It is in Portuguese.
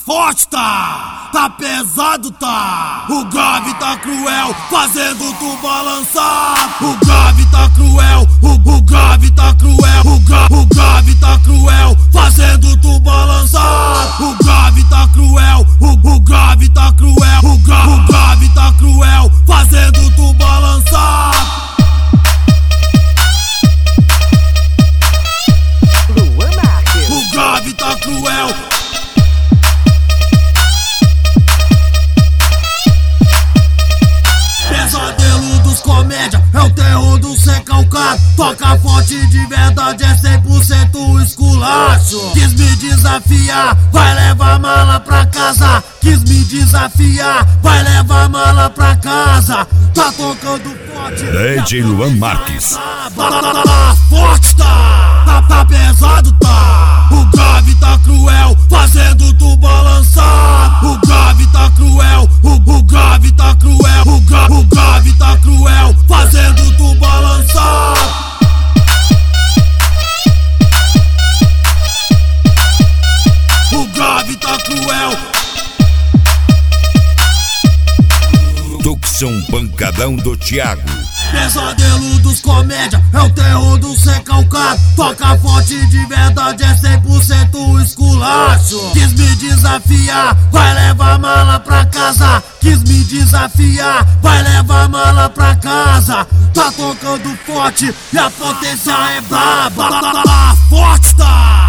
forte tá pesado tá. O grave tá cruel, fazendo tu balançar. O grave tá cruel, o grave tá cruel, o grave tá cruel, fazendo tu balançar. O grave tá cruel, o grave tá cruel, o grave tá cruel, fazendo tu balançar. O grave tá cruel. Pesadelo dos comédia, é o terror do ser calcado. Toca forte de verdade, é 100% esculacho. Quis me desafiar, vai levar mala pra casa. Quis me desafiar, vai levar mala pra casa. Tá tocando forte, DJ Luan Marques. Forte tá pesado tá. O grave tá cruel, fazendo tu balançar. O grave tá cruel, o grave tá cruel, o grave tá cruel, fazendo tu balançar. O grave tá cruel. Tucson Pancadão do Thiago. Pesadelo dos comédia, é o terror do ser calcado. Toca forte de verdade, é 100% esculacho. Quis me desafiar, vai levar mala pra casa. Quis me desafiar, vai levar mala pra casa. Tá tocando forte e a potência é braba. Forte tá.